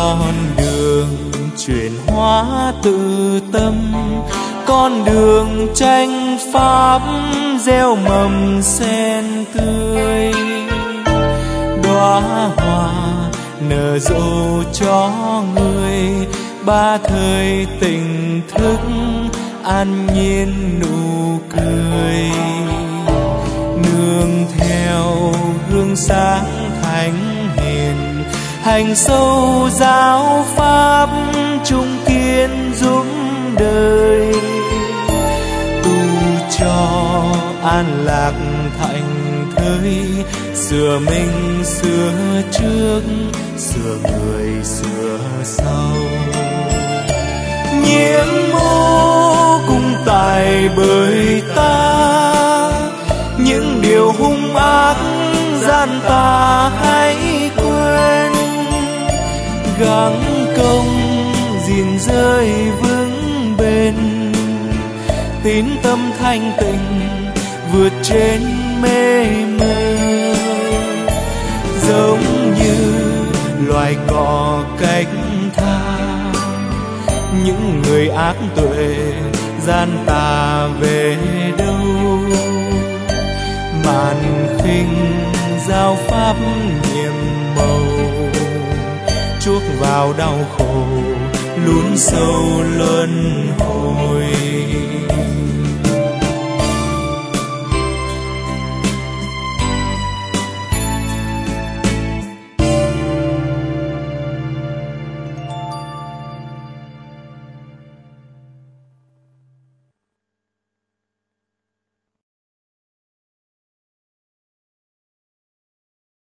con đường chuyển hóa tự tâm, con đường tranh pháp gieo mầm sen tươi. Đóa hoa nở rộ cho người, ba thời tỉnh thức an nhiên nụ cười. Nương theo hương sáng thánh hiền, hành sâu giáo pháp trung kiên giúp đời. Tu cho an lạc thành thơi, sửa mình sửa trước, sửa người sửa sau. Nhiễm mô cùng tài bởi ta, những điều hung ác gian tà hãy quên. Gắng công gìn giới vững bền, tín tâm thanh tịnh vượt trên mê mơ. Giống như loài cỏ cách tha, những người ác tuệ gian tà về đâu. Màn khinh giao pháp nhiệm màu, chuốc vào đau khổ lún sâu luân hồi.